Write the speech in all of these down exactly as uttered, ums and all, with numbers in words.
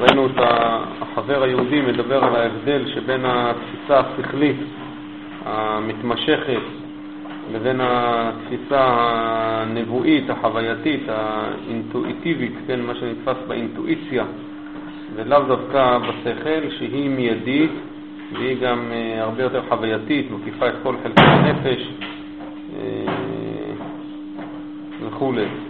ראינו את החבר היהודי מדבר על ההבדל שבין התפיסה השכלית המתמשכת לבין התפיסה הנבואית, החווייתית, האינטואיטיבית, כן, מה שנתפס באינטואיציה, ולאו דווקא בשכל, שהיא מיידית, והיא גם הרבה יותר חווייתית, מקיפה את כל חלקי הנפש וכו'.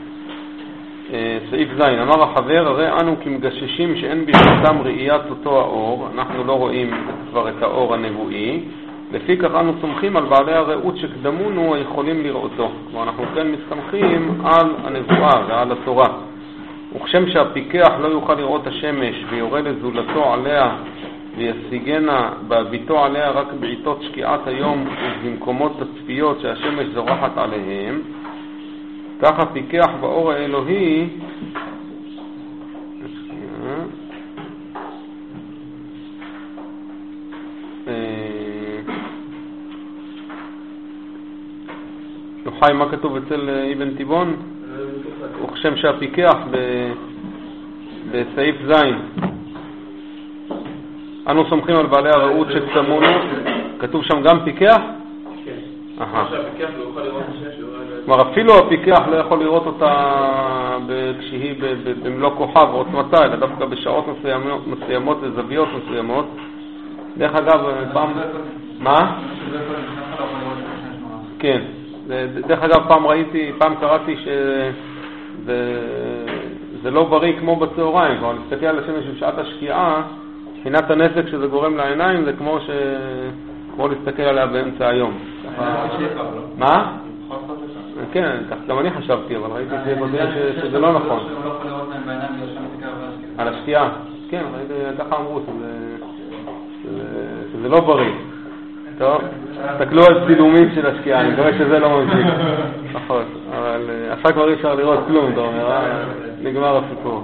סעיף זין, אמר החבר, הרי אנו כמגששים שאין ברשותם ראיית אותו האור, אנחנו לא רואים כבר את האור הנבואי, לפי כך אנו סומכים על בעלי הראות שקדמונו היכולים לראותו. כלומר, אנחנו כן מסתמכים על הנבואה ועל התורה. וכשם שהפיקח לא יוכל לראות השמש ויורה לזולתו עליה וישיגנה בביתו עליה רק בעיתות שקיעת היום ובמקומות תצפיות שהשמש זורחת עליהם, כך הפיקח באור האלוהי יוחאי, מה כתוב אצל אבן תיבון? וכשם שהפיקח בסעיף זין, אנו סומכים על בעלי הראות שקדמונו, כתוב שם גם פיקח? כן. שהפיקח לא יוכל לראות השמש. כלומר, אפילו הפיקח לא יכול לראות אותה כשהיא במלוא כוחה ועוצמתה, אלא דווקא בשעות מסוימות וזוויות מסוימות. דרך אגב, פעם... מה? כן. דרך אגב, פעם ראיתי, פעם קראתי שזה לא בריא כמו בצהריים. כלומר, להסתכל על השמש בשעת השקיעה, מבחינת הנזק שזה גורם לעיניים, זה כמו ש... כמו להסתכל עליה באמצע היום. מה? כן, כך גם אני חשבתי, אבל ראיתי שזה לא נכון. על השקיעה. כן, ככה אמרו שזה לא בריא. טוב, תסתכלו על צילומים של השקיעה, אני מקווה שזה לא ממשיך. נכון, אבל עשה כבר אי אפשר לראות כלום, אתה אומר, נגמר הסיפור.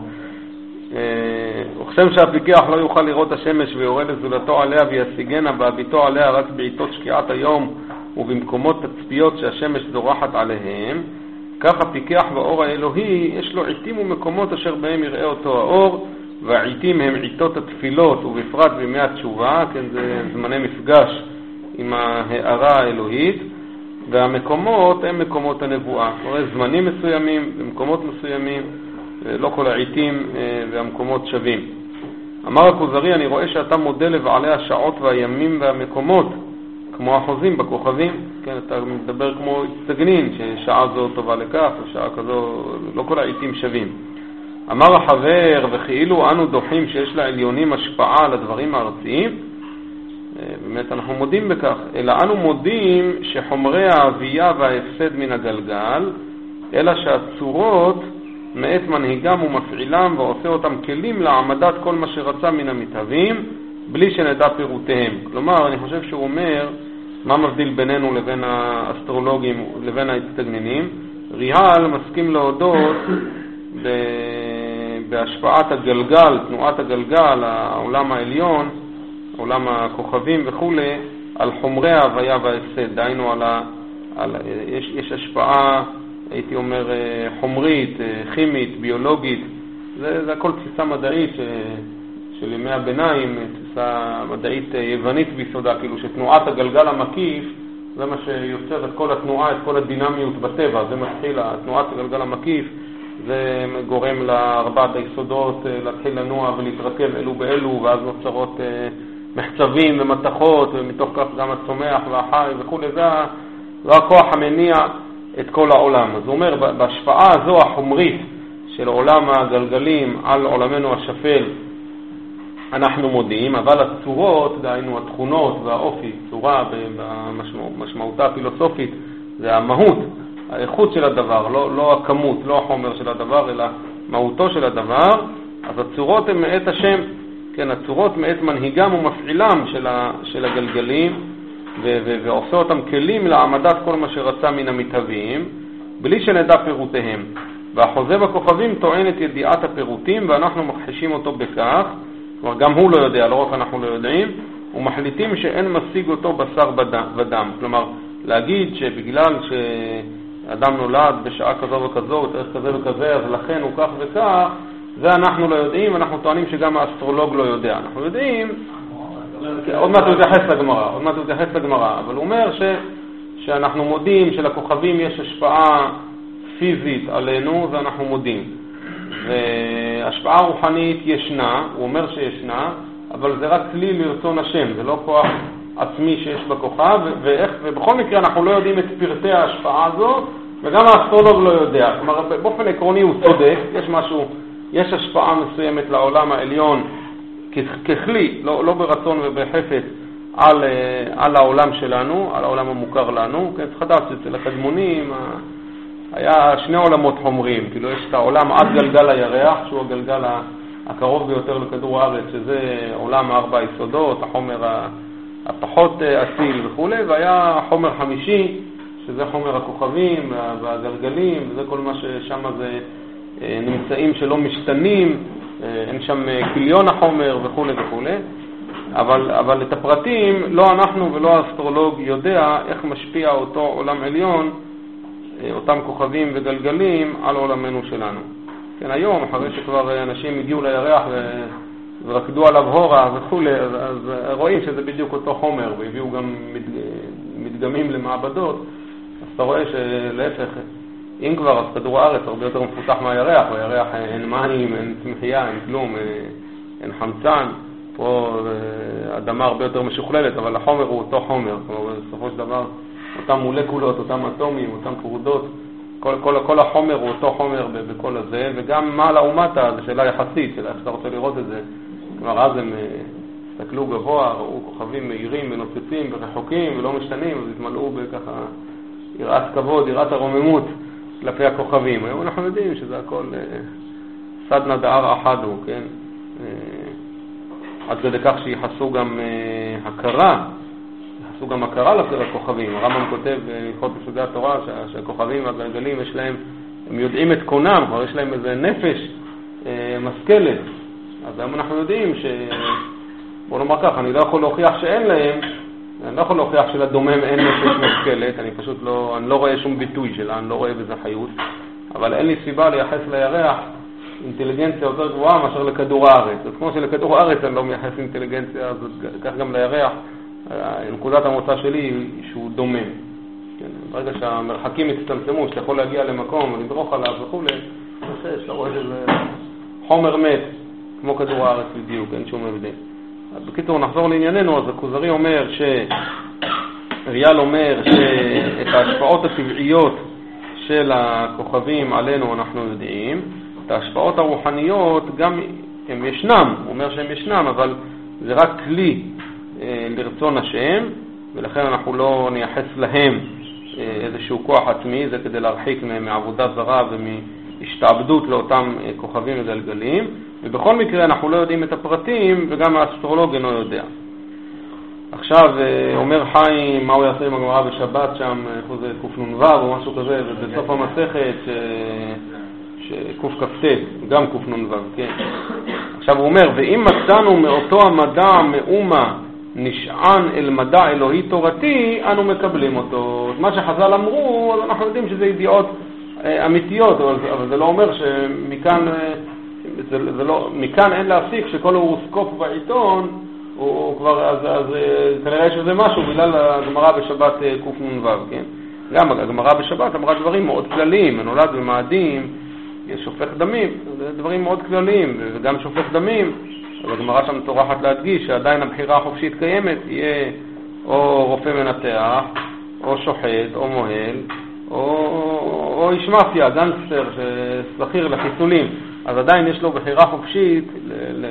וכשם שהפיקח לא יוכל לראות השמש ויורה לזולתו עליה וישיגנה בביתו עליה רק בעיתות שקיעת היום ובמקומות תצפיות שהשמש זורחת עליהם, כך הפיקח באור האלוהי יש לו עיתים ומקומות אשר בהם יראה אותו האור, והעיתים הם עיתות התפילות ובפרט בימי התשובה, כן, זה זמני מפגש עם ההארה האלוהית, והמקומות הם מקומות הנבואה, כלומר זמנים מסוימים במקומות מסוימים, לא כל העיתים והמקומות שווים. אמר הכוזרי, אני רואה שאתה מודה לבעלי השעות והימים והמקומות כמו החוזים בכוכבים, כן, אתה מדבר כמו הצטגנין, ששעה זו טובה לכך ושעה כזו, לא כל העיתים שווים. אמר החבר, וכאילו אנו דוחים שיש לעליונים השפעה על הדברים הארציים, באמת אנחנו מודים בכך, אלא אנו מודים שחומרי האבייה וההפסד מן הגלגל, אלא שהצורות מאת מנהיגם ומפעילם ועושה אותם כלים לעמדת כל מה שרצה מן המתהווים, בלי שנדע פירוטיהם. כלומר, אני חושב שהוא אומר, מה מבדיל בינינו לבין האסטרולוגים לבין ההצטגנינים? ריהל מסכים להודות בהשפעת הגלגל, תנועת הגלגל, העולם העליון, עולם הכוכבים וכו', על חומרי ההוויה וההפסד. דהיינו, על ה, על, יש, יש השפעה, הייתי אומר, חומרית, כימית, ביולוגית. זה, זה הכל תפיסה מדעית ש, של ימי הביניים, תפיסה מדעית יוונית ביסודה, כאילו שתנועת הגלגל המקיף, זה מה שיוצר את כל התנועה, את כל הדינמיות בטבע. זה מתחיל, תנועת הגלגל המקיף, זה גורם לארבעת היסודות להתחיל לנוע ולהתרכב אלו באלו, ואז נוצרות מחצבים ומתכות, ומתוך כך גם הצומח והחי וכו'. זה, זה הכוח המניע את כל העולם. אז הוא אומר, בהשפעה הזו החומרית של עולם הגלגלים על עולמנו השפל, אנחנו מודיעים, אבל הצורות, דהיינו התכונות והאופי, צורה במשמעותה הפילוסופית, זה המהות, האיכות של הדבר, לא, לא הכמות, לא החומר של הדבר, אלא מהותו של הדבר. אז הצורות הן מאת השם, כן, הצורות מאת מנהיגם ומפעילם של, ה, של הגלגלים, ו, ו, ועושה אותם כלים לעמדת כל מה שרצה מן המתהווים, בלי שנדע פירוטיהם. והחוזה בכוכבים טוען את ידיעת הפירוטים, ואנחנו מכחישים אותו בכך, כלומר גם הוא לא יודע, לא רק אנחנו לא יודעים, ומחליטים שאין משיג אותו בשר ודם. כלומר, להגיד שבגלל שאדם נולד בשעה כזו וכזו, תאריך כזה וכזה, אז לכן הוא כך וכך, זה אנחנו לא יודעים, אנחנו טוענים שגם האסטרולוג לא יודע. אנחנו יודעים, עוד מעט הוא יתייחס לגמרא, עוד מעט הוא יתייחס לגמרא, אבל הוא אומר ש, שאנחנו מודים שלכוכבים יש השפעה פיזית עלינו, ואנחנו מודים. והשפעה רוחנית ישנה, הוא אומר שישנה, אבל זה רק כלי לרצון השם, זה לא כוח עצמי שיש בכוכב, ואיך, ובכל מקרה אנחנו לא יודעים את פרטי ההשפעה הזו, וגם האסטרולוג לא יודע. כלומר, באופן עקרוני הוא צודק, יש משהו, יש השפעה מסוימת לעולם העליון ככלי, לא, לא ברצון ובחפץ, על, על העולם שלנו, על העולם המוכר לנו. כן, צריך לדעת שאצל הקדמונים היה שני עולמות חומריים, כאילו יש את העולם עד גלגל הירח, שהוא הגלגל הקרוב ביותר לכדור הארץ, שזה עולם ארבע היסודות, החומר הפחות אציל וכו', והיה חומר חמישי, שזה חומר הכוכבים והגלגלים, וזה כל מה ששם זה נמצאים שלא משתנים, אין שם קיליון החומר וכו' וכו'. אבל, אבל את הפרטים לא אנחנו ולא האסטרולוג יודע איך משפיע אותו עולם עליון, אותם כוכבים וגלגלים, על עולמנו שלנו. כן, היום, אחרי שכבר אנשים הגיעו לירח ו... ורקדו עליו הורה וכו', אז, אז רואים שזה בדיוק אותו חומר, והביאו גם מדגמים למעבדות, אז אתה רואה שלהפך, אם כבר, אז כדור הארץ הרבה יותר מפותח מהירח, בירח אין מים, אין צמחייה, אין כלום, אין חמצן, פה אדמה הרבה יותר משוכללת, אבל החומר הוא אותו חומר, כלומר, בסופו של דבר, אותם מולקולות, אותם אטומים, אותם פרודות, כל, כל, כל החומר הוא אותו חומר בכל הזה, וגם מעלה ומטה, זו שאלה יחסית, שאלה איך אתה רוצה לראות את זה. כלומר, אז הם הסתכלו גבוה, ראו כוכבים מהירים ונוצצים ורחוקים ולא משתנים, אז התמלאו בככה יראת כבוד, יראת הרוממות כלפי הכוכבים. היום אנחנו יודעים שזה הכל סדנה דאר אחד הוא, כן? עד כדי כך שיחסו גם הכרה, יחסו גם הכרה לכוכבים. הרמב"ם כותב בהלכות יסודי התורה שהכוכבים והגלגלים יש להם, הם יודעים את קונם, כבר יש להם איזה נפש משכלת. אז היום אנחנו יודעים ש... בוא נאמר כך, אני לא יכול להוכיח שאין להם, אני לא יכול להוכיח שלדומם אין נפש משכלת, אני פשוט לא, אני לא רואה שום ביטוי שלה, אני לא רואה בזה חיות, אבל אין לי סיבה לייחס לירח אינטליגנציה יותר גבוהה מאשר לכדור הארץ. אז כמו שלכדור הארץ אני לא מייחס אינטליגנציה, אז כך גם לירח, נקודת המוצא שלי היא שהוא דומם. כן, ברגע שהמרחקים מצטמצמו, שאתה יכול להגיע למקום ולדרוך עליו וכו', אתה רואה שזה חומר מת, כמו כדור הארץ בדיוק, אין שום הבדל. אז בקיצור, נחזור לענייננו. אז הכוזרי אומר ש... ריאל אומר שאת ההשפעות הטבעיות של הכוכבים עלינו אנחנו יודעים, את ההשפעות הרוחניות גם הם ישנם, הוא אומר שהם ישנם, אבל זה רק כלי אה, לרצון השם, ולכן אנחנו לא נייחס להם אה, איזשהו כוח עצמי, זה כדי להרחיק מעבודת זרה ומהשתעבדות לאותם אה, כוכבים וגלגלים, ובכל מקרה אנחנו לא יודעים את הפרטים, וגם האסטרולוג אינו יודע. עכשיו אומר חיים, מה הוא יעשה עם הגמרא בשבת שם, איפה זה קנ"ו או משהו כזה, ובסוף המסכת שק"כ"ט, גם קנ"ו, כן. עכשיו הוא אומר, ואם מצאנו מאותו המדע מאומה נשען אל מדע אלוהי תורתי, אנו מקבלים אותו. מה שחז"ל אמרו, אז אנחנו יודעים שזה ידיעות אמיתיות, אבל זה לא אומר שמכאן, זה, זה לא, מכאן אין להסיק שכל הורוסקופ בעיתון, הוא כבר, אז, אז כנראה שזה משהו בגלל הגמרא בשבת קנ"ו, כן? גם הגמרא בשבת אמרה דברים מאוד כלליים, הנולד במאדים, יש שופך דמים, זה דברים מאוד כלליים, וגם שופך דמים, אבל הגמרא שם תורחת להדגיש שעדיין הבחירה החופשית קיימת, יהיה או רופא מנתח, או שוחט, או מוהל, או, או איש מאפיה, גנגסטר, ששכיר לחיסולים, אז עדיין יש לו בחירה חופשית ל... ל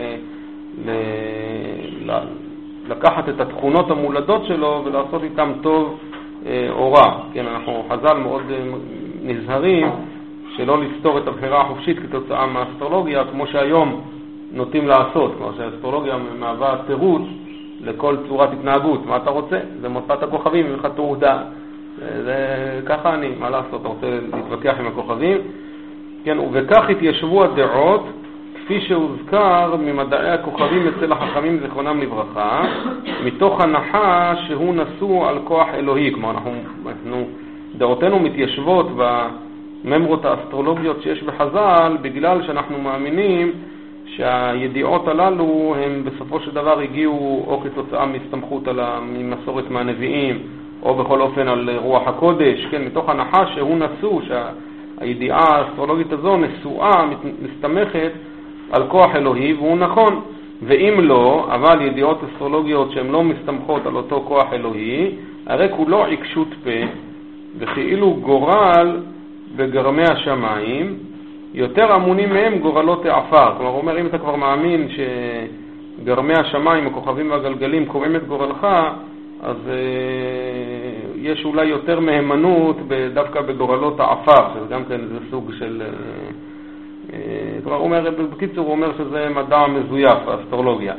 לקחת את התכונות המולדות שלו ולעשות איתם טוב או רע. כן, אנחנו חז"ל מאוד נזהרים שלא לסתור את הבחירה החופשית כתוצאה מהאסטרולוגיה, כמו שהיום נוטים לעשות, כמו שהאסטרולוגיה מהווה תירוץ לכל צורת התנהגות. מה אתה רוצה? זה מוצאת הכוכבים, ממך תעודה. זה ככה אני, מה לעשות? אתה רוצה להתווכח עם הכוכבים? כן, ובכך התיישבו הדעות כפי שהוזכר ממדעי הכוכבים אצל החכמים זכרונם לברכה, מתוך הנחה שהוא נשוא על כוח אלוהי. כלומר, אנחנו, אנחנו, דעותינו מתיישבות הממרות האסטרולוגיות שיש בחז"ל, בגלל שאנחנו מאמינים שהידיעות הללו הם בסופו של דבר הגיעו או כתוצאה מסתמכות על המסורת מהנביאים, או בכל אופן על רוח הקודש, כן, מתוך הנחה שהוא נשוא, שהידיעה האסטרולוגית הזו נשואה, מסתמכת על כוח אלוהי, והוא נכון. ואם לא, אבל ידיעות אסטרולוגיות שהן לא מסתמכות על אותו כוח אלוהי, הרי כולו עיקשות פה, וכאילו גורל בגרמי השמיים, יותר אמונים מהם גורלות העפר. כלומר, הוא אומר, אם אתה כבר מאמין שגרמי השמיים, הכוכבים והגלגלים קובעים את גורלך, אז אה, יש אולי יותר מהימנות דווקא בגורלות העפר, שזה גם כן זה סוג של... אה, אה, כלומר, הוא אומר, בקיצור, הוא אומר שזה מדע מזויף, האסטרולוגיה.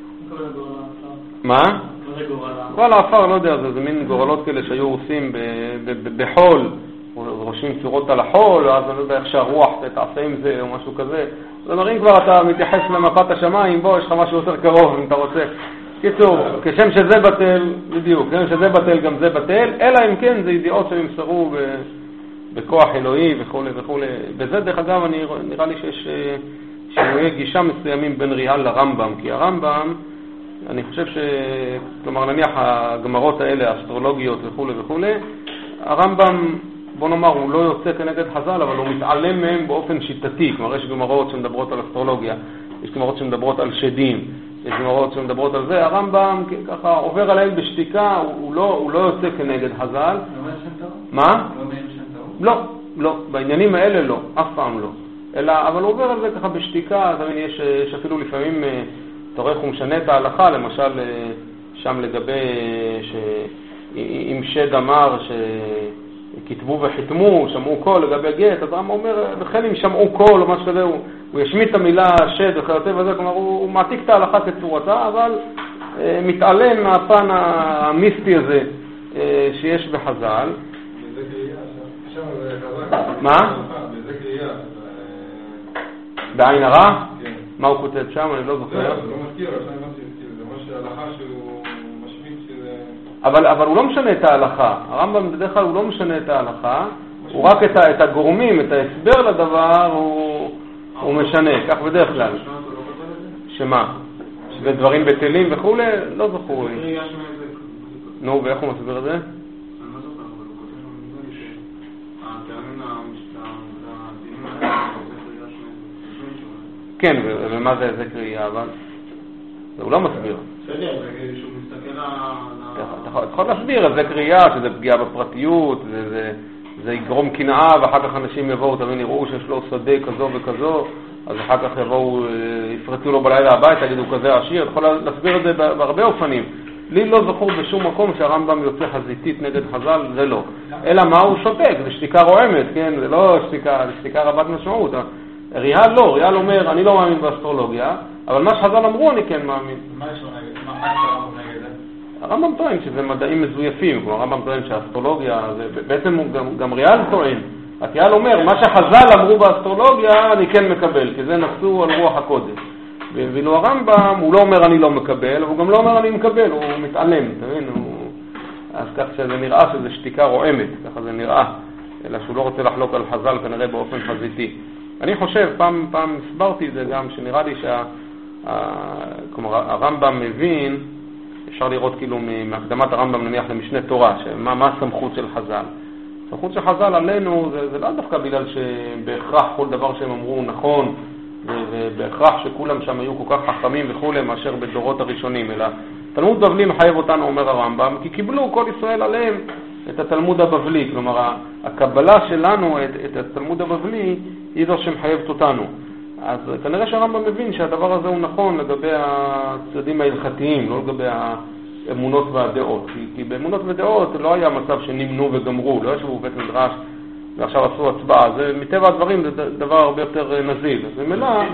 מה? גורל העפר, לא יודע, זה, זה מין גורלות כאלה שהיו עושים בחול, רושמים צורות על החול, אז אני לא יודע איך שהרוח תעשה עם זה או משהו כזה. זאת אומרת, אם כבר אתה מתייחס למפת השמיים, בוא, יש לך משהו יותר קרוב אם אתה רוצה. קיצור, כשם שזה בטל, בדיוק, כשם שזה בטל גם זה בטל, אלא אם כן זה ידיעות שנמסרו בכוח אלוהי וכו' וכו'. בזה דרך אגב אני, נראה לי שיש שינויי גישה מסוימים בין ריאל לרמב"ם, כי הרמב"ם, אני חושב ש... כלומר נניח הגמרות האלה, האסטרולוגיות וכו' וכו', הרמב"ם, בוא נאמר, הוא לא יוצא כנגד חז"ל, אבל הוא מתעלם מהם באופן שיטתי. כלומר, יש גמרות שמדברות על אסטרולוגיה, יש גמרות שמדברות על שדים, יש גמרות שמדברות על זה. הרמב"ם ככה עובר עליהם בשתיקה, הוא לא, הוא לא יוצא כנגד חז"ל. מה? לא, לא. בעניינים האלה לא, אף פעם לא. אלא, אבל הוא עובר על זה ככה בשתיקה. תמיד יש, יש אפילו לפעמים, אתה רואה איך הוא משנה את ההלכה, למשל שם לגבי, שאם שד אמר ש... כתבו וחיתמו, שמעו קול לגבי גט, אז הרמב"ם אומר, וכן אם שמעו קול או משהו כזה, הוא, הוא ישמיט את המילה שד וכיוצא וזה, כלומר הוא, הוא מעתיק את ההלכה כצורתה, אבל אה, מתעלם מהפן המיסטי הזה אה, שיש בחז"ל. בזה קריאה, שם זה חזק. מה? בזה קריאה. בעין הרע? כן. מה הוא כותב שם? אני לא זוכר. זה לא מזכיר, עכשיו אני מזכיר, זה ממש ההלכה שהוא משמיט שזה... אבל, אבל הוא לא משנה את ההלכה. הרמב"ם בדרך כלל הוא לא משנה את ההלכה, הוא רק את, את הגורמים, את ההסבר לדבר, הוא, הוא משנה, כך בדרך כלל. שמה? שזה דברים בטלים וכו', לא זכור. נו, ואיך הוא מסביר את זה? כן, ומה זה איזה קריאה, אבל הוא לא מסביר. בסדר, שהוא מסתכל על... אתה יכול להסביר, אז זה קריאה, שזה פגיעה בפרטיות, זה, זה, זה יגרום קנאה, ואחר כך אנשים יבואו, תבין, יראו שיש לו שדה כזו וכזו, אז אחר כך יבואו, יפרצו לו בלילה הבית, יגידו כזה עשיר, אתה יכול להסביר את זה בהרבה אופנים. לי לא זכור בשום מקום שהרמב"ם יוצא חזיתית נגד חז"ל, זה לא. אלא מה הוא שותק, זה שתיקה רועמת, כן? זה לא שתיקה, זה שתיקה רבת משמעות. ריאל לא, ריאל אומר, אני לא מאמין באסטרולוגיה, אבל מה שחז"ל אמרו אני כן מאמין. מה יש לו נגד? מה יש לו נגד זה? הרמב"ם טוען שזה מדעים מזויפים, כלומר הרמב"ם טוען שהאסטרולוגיה, זה, בעצם גם, גם ריאל טוען. ריאל אומר, מה שחז"ל אמרו באסטרולוגיה אני כן מקבל, כי זה נשוא על רוח הקודש. ואילו הרמב"ם, הוא לא אומר אני לא מקבל, הוא גם לא אומר אני מקבל, הוא מתעלם, תבין? הוא... אז כך שזה נראה שזה שתיקה רועמת, ככה זה נראה, אלא שהוא לא רוצה לחלוק על חז"ל כנראה באופן חזיתי. אני חושב, פעם, פעם הסברתי את זה גם, שנראה לי שה... כלומר, הרמב"ם מבין, אפשר לראות כאילו מהקדמת הרמב"ם נניח למשנה תורה, שמה, מה הסמכות של חז"ל. הסמכות של חז"ל עלינו זה, זה לא דווקא בגלל שבהכרח כל דבר שהם אמרו נכון, ובהכרח שכולם שם היו כל כך חכמים וכו' מאשר בדורות הראשונים, אלא תלמוד בבלי מחייב אותנו, אומר הרמב"ם, כי קיבלו כל ישראל עליהם את התלמוד הבבלי, כלומר הקבלה שלנו את, את התלמוד הבבלי היא זו שמחייבת אותנו. אז כנראה שהרמב"ם מבין שהדבר הזה הוא נכון לגבי הצדדים ההלכתיים, לא לגבי האמונות והדעות, כי, כי באמונות ודעות לא היה מצב שנמנו וגמרו, לא ישבו בבית מדרש ועכשיו עשו הצבעה, זה מטבע הדברים זה דבר הרבה יותר נזיל. אז במילא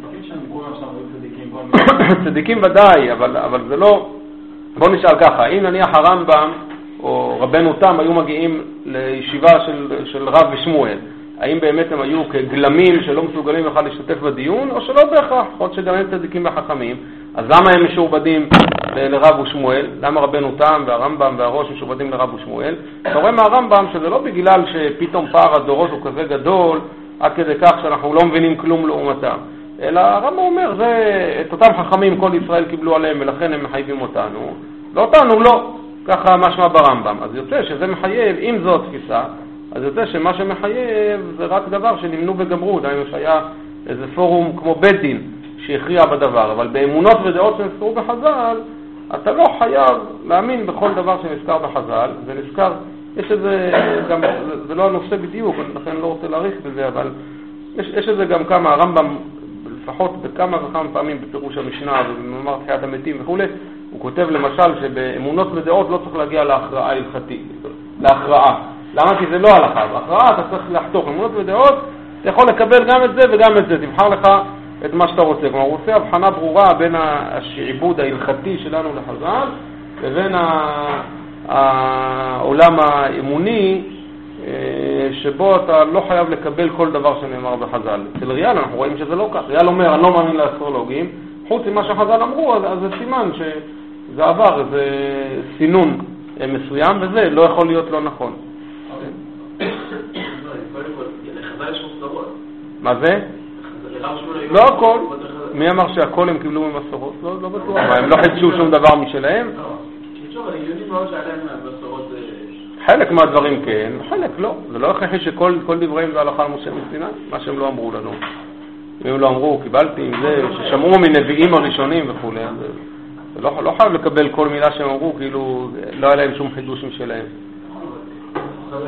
צדיקים ודאי, אבל, אבל זה לא, בוא נשאל ככה, אם נניח הרמב"ם או רבנו תם היו מגיעים לישיבה של, של רב ושמואל, האם באמת הם היו כגלמים שלא מסוגלים בכלל להשתתף בדיון, או שלא בהכרח, עוד שגם הם צדיקים וחכמים, אז למה הם משועבדים לרב ושמואל? למה רבנו תם והרמב"ם והראש משובדים לרב ושמואל? אתה רואה מהרמב"ם שזה לא בגלל שפתאום פער הדורות הוא כזה גדול, עד כדי כך שאנחנו לא מבינים כלום לעומתם. אלא הרמב"ם אומר, זה, את אותם חכמים כל ישראל קיבלו עליהם ולכן הם מחייבים אותנו. לא אותנו, לא. ככה משמע ברמב"ם. אז יוצא שזה מחייב, אם זו התפיסה, אז יוצא שמה שמחייב זה רק דבר שנמנו וגמרו. דהיינו שהיה איזה פורום כמו בית דין שהכריע בדבר. אבל באמונות ודעות שנזכרו בחז"ל, אתה לא חייב להאמין בכל דבר שנזכר בחז"ל. זה נזכר, יש איזה, גם, זה, זה לא הנושא בדיוק, לכן לא רוצה להאריך בזה, אבל יש, יש איזה גם כמה, הרמב"ם לפחות בכמה וכמה פעמים בפירוש המשנה ובמאמר תחיית המתים וכו', הוא כותב למשל שבאמונות ודעות לא צריך להגיע להכרעה הלכתית, להכרעה. למה? כי זה לא הלכה. בהכרעה אתה צריך לחתוך. אמונות ודעות, אתה יכול לקבל גם את זה וגם את זה. תבחר לך את מה שאתה רוצה. כלומר, הוא עושה הבחנה ברורה בין השעבוד ההלכתי שלנו לחז"ל לבין העולם האמוני, שבו אתה לא חייב לקבל כל דבר שנאמר בחז"ל. אצל ריאל אנחנו רואים שזה לא כך. ריאל אומר, אני לא מאמין לאסטרולוגים. חוץ ממה שחז"ל אמרו, אז, אז זה סימן שזה עבר, זה סינון מסוים, וזה לא יכול להיות לא נכון. מה זה? לא הכל. מי אמר שהכל הם קיבלו ממסורות? לא, לא בטוח. הם לא חידשו שום דבר משלהם? חלק מהדברים כן, חלק לא. זה לא הכרחי שכל דבריהם זה הלכה למשה מסיני, מה שהם לא אמרו לנו. אם הם לא אמרו, קיבלתי עם זה, ששמעו מנביאים הראשונים וכו'. זה לא, לא חייב לקבל כל מילה שהם אמרו, כאילו לא היה להם שום חידוש משלהם. עכשיו,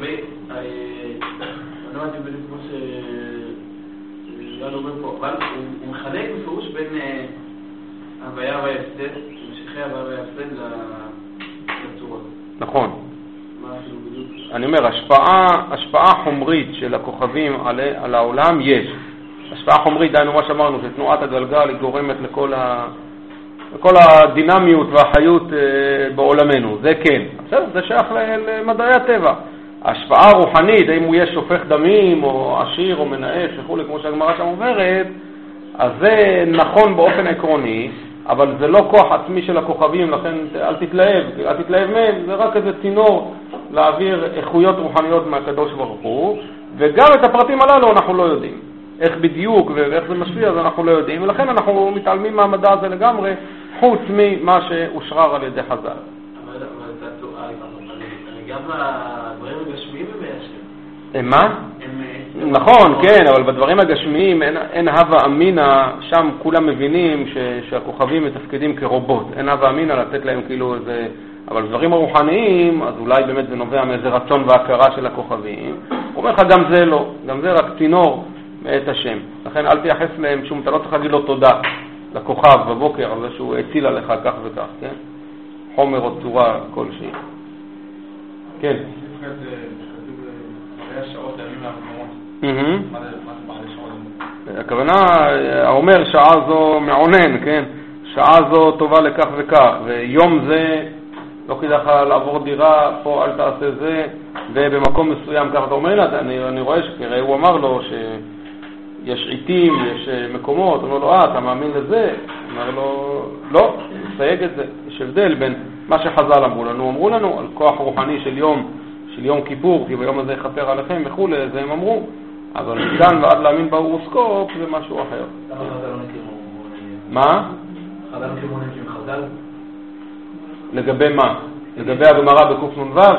אני לא יודעת בדיוק כמו שיואל אומר פה, אבל הוא מחלק בפירוש בין הוויה וההפסד, משיכי הוויה וההפסד לצורות. נכון. מה אפילו בדיוק? אני אומר, השפעה, השפעה חומרית של הכוכבים על, על העולם יש. השפעה חומרית, דיינו מה שאמרנו, שתנועת הגלגל היא גורמת לכל, ה... לכל הדינמיות והחיות בעולמנו. זה כן. בסדר, זה שייך למדעי הטבע. ההשפעה הרוחנית, האם הוא יהיה שופך דמים או עשיר או מנאף וכו', כמו שהגמרא שם אומרת, אז זה נכון באופן עקרוני, אבל זה לא כוח עצמי של הכוכבים, לכן אל תתלהב, אל תתלהב מהם, זה רק איזה צינור להעביר איכויות רוחניות מהקדוש ברוך הוא, וגם את הפרטים הללו אנחנו לא יודעים. איך בדיוק ואיך זה משפיע, אז אנחנו לא יודעים, ולכן אנחנו מתעלמים מהמדע הזה לגמרי, חוץ ממה שאושרר על ידי חז"ל. אבל גם הדברים הגשמיים הם מהשם. מה? נכון, כן, אבל בדברים הגשמיים אין, אין הווה אמינה, שם כולם מבינים ש, שהכוכבים מתפקדים כרובוט. אין הווה אמינה לתת להם כאילו איזה... אבל דברים הרוחניים, אז אולי באמת זה נובע מאיזה רצון והכרה של הכוכבים. הוא אומר לך, גם זה לא, גם זה רק צינור מאת השם. לכן אל תייחס להם שום, אתה לא צריך להגיד לו תודה לכוכב בבוקר, על זה שהוא הציל עליך כך וכך, כן? חומר או צורה כלשהי. כן. הכוונה, האומר שעה זו מעונן, כן? שעה זו טובה לכך וכך, ויום זה לא כדאי לך לעבור דירה, פה אל תעשה זה, ובמקום מסוים כך אתה אומר, אני, אני רואה שכראה הוא אמר לו שיש עיתים, יש מקומות, הוא אומר לו, אה, אתה מאמין לזה? הוא אומר לו, לא, תסייג את זה. יש הבדל בין מה שחז"ל אמרו לנו, אמרו לנו על כוח רוחני של יום, של יום כיפור, כי ביום הזה יחפר עליכם וכו', זה הם אמרו, אבל מכאן ועד להאמין בהורוסקופ זה משהו אחר. למה חז"ל לא נקראים? מה? חז"ל נקראים נקראים חז"ל? לגבי מה? לגבי הגמרא בקוף נ"ו? הדברים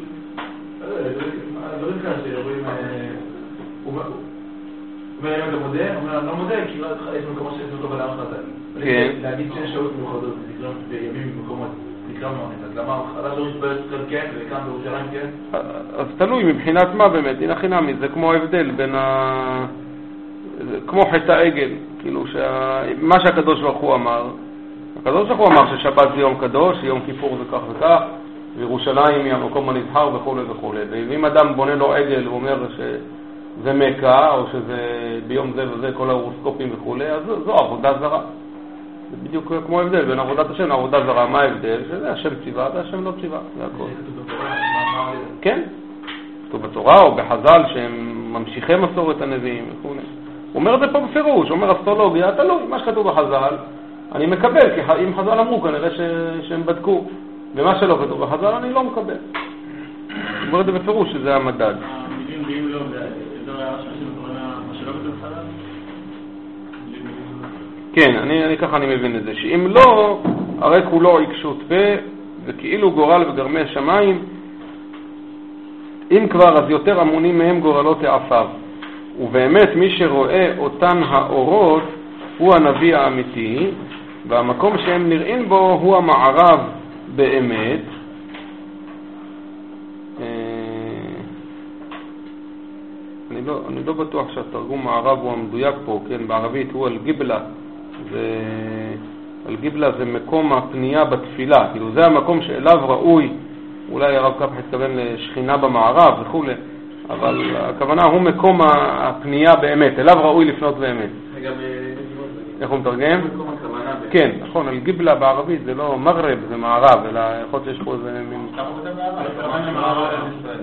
כאלה שרואים, הוא אומר אם אתה מודה, הוא אומר אני לא מודה, כי לא יש מקומות שיש אותו בלמה חז"ל. כן. להגיד שיש שעות מיוחדות, נקראים בימים במקומות. אז למה חדש לא מתבלט כן וכאן בירושלים כן? אז תלוי מבחינת מה באמת, הנה חינמי, זה כמו ההבדל בין ה... כמו חטא העגל, כאילו מה שהקדוש ברוך הוא אמר, הקדוש ברוך הוא אמר ששבת זה יום קדוש, יום כיפור זה כך וכך, וירושלים היא המקום הנבחר וכו' וכו'. ואם אדם בונה לו עגל ואומר שזה מכה, או שזה ביום זה וזה כל ההורוסקופים וכו', אז זו עבודה זרה. זה בדיוק כמו ההבדל בין עבודת השם לעבודה זרה. מה ההבדל? שזה השם ציווה והשם לא ציווה. זה הכל. כן. כתוב בתורה או בחז"ל שהם ממשיכי מסורת הנביאים וכו'. הוא אומר את זה פה בפירוש. הוא אומר אסטרולוגיה, תלוי. מה שכתוב בחז"ל אני מקבל, כי אם חז"ל אמרו, כנראה ש... שהם בדקו. ומה שלא כתוב בחז"ל, אני לא מקבל. אני אומר את זה בפירוש, שזה המדד. המילים ואם לא, זה לא היה ראשון של הכוונה, מה שלא כתוב בחז"ל? כן, אני, אני ככה אני מבין את זה, שאם לא, הרי כולו עיקשות פה, וכאילו גורל וגרמי השמיים, אם כבר, אז יותר אמונים מהם גורלות העפיו. ובאמת מי שרואה אותן האורות הוא הנביא האמיתי, והמקום שהם נראים בו הוא המערב באמת. אני לא, אני לא בטוח שהתרגום מערב הוא המדויק פה, כן, בערבית הוא אל-גיבלה, אל-גיבלה זה מקום הפנייה בתפילה, כאילו זה המקום שאליו ראוי, אולי הרב ככה התכוון לשכינה במערב וכו', אבל הכוונה הוא מקום הפנייה באמת, אליו ראוי לפנות באמת. וגם איך הוא מתרגם? מקום הכוונה. כן, נכון, אל-גיבלה בערבית זה לא מגרב, זה מערב, אלא יכול להיות שיש פה איזה מין... כמה הוא כותב בערב? הכוונה מערב ארץ ישראל.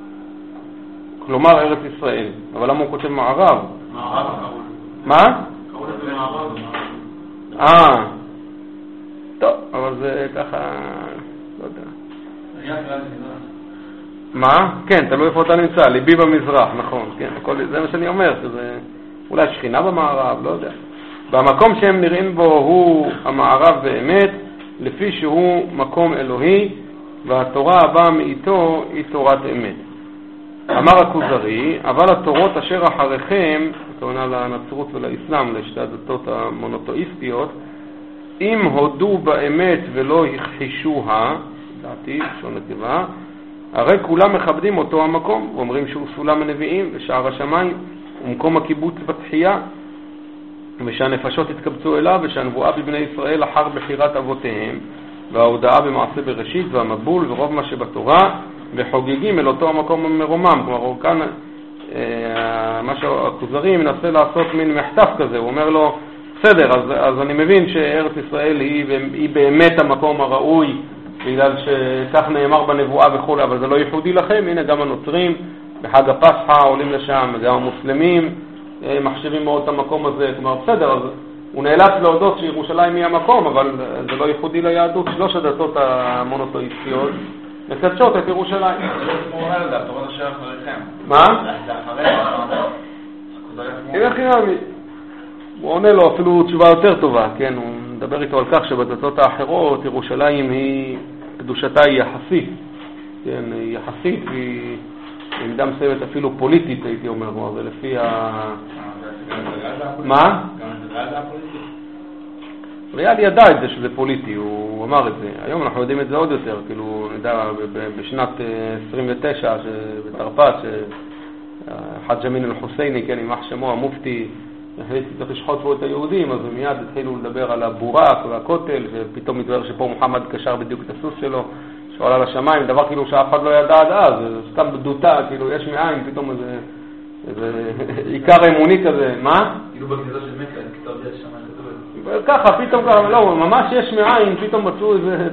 כלומר ארץ ישראל, אבל למה הוא כותב מערב? מערב קראו. מה? קראו לזה מערב. אה, טוב, אבל זה ככה, לא יודע. היה קרא למזרח. מה? כן, תלוי איפה אתה נמצא, ליבי במזרח, נכון, כן, הכל, זה מה שאני אומר, שזה אולי שכינה במערב, לא יודע. במקום שהם נראים בו הוא המערב באמת, לפי שהוא מקום אלוהי, והתורה הבאה מאיתו היא תורת אמת. אמר הכוזרי, אבל התורות אשר אחריכם, הכוונה לנצרות ולאסלאם, לשתי הדתות המונותאיסטיות, אם הודו באמת ולא הכחישוה, דעתי, שון נקבה, הרי כולם מכבדים אותו המקום, ואומרים שהוא סולם הנביאים ושער השמיים, ומקום הקיבוץ בתחייה, ושהנפשות התקבצו אליו, ושהנבואה בבני ישראל אחר בחירת אבותיהם, וההודעה במעשה בראשית, והמבול ורוב מה שבתורה, וחוגגים אל אותו המקום המרומם. כלומר, כאן מה שהכוזרי מנסה לעשות מין מחטף כזה, הוא אומר לו, בסדר, אז, אז אני מבין שארץ ישראל היא, היא באמת המקום הראוי, בגלל שכך נאמר בנבואה וכו', אבל זה לא ייחודי לכם. הנה גם הנוצרים בחג הפסחא עולים לשם, וגם המוסלמים מחשבים מאוד את המקום הזה. כלומר, בסדר, אז הוא נאלץ להודות שירושלים היא המקום, אבל זה לא ייחודי ליהדות. שלוש הדתות המונותאיסטיות מקדשות את ירושלים. הוא אומר, זה התורות אשר אחריכם. מה? זה אחריכם. הנה חינמי. הוא עונה לו אפילו תשובה יותר טובה, כן? הוא מדבר איתו על כך שבדתות האחרות ירושלים היא, קדושתה היא יחסית, כן? היא יחסית והיא עמדה מסוימת אפילו פוליטית, הייתי אומר, אבל לפי ה... מה? גם זה ריאל זה הפוליטי? ריאל ידע את זה שזה פוליטי, הוא אמר את זה. היום אנחנו יודעים את זה עוד יותר, כאילו נדע בשנת עשרים ותשע בתרפ"ט, שחאג' אמין אל-חוסייני, כן, יימח שמו, המופתי, החליט צריך לשחוט פה את היהודים, אז מיד התחילו לדבר על הבורק והכותל, ופתאום מתברר שפה מוחמד קשר בדיוק את הסוס שלו, שעולה לשמיים, דבר כאילו שאף אחד לא ידע עד אז, זה סתם בדותה, כאילו יש מאין, פתאום איזה, איזה עיקר אמוני כזה, מה? כאילו בכניסה של מקה, כתב יד שמיים כתוב את זה. ככה, פתאום ככה, לא, ממש יש מאין, פתאום מצאו איזה...